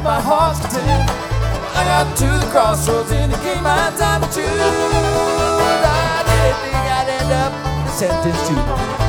my heart's content. I got to the crossroads and it came my time to choose. I didn't think I'd end up sentenced to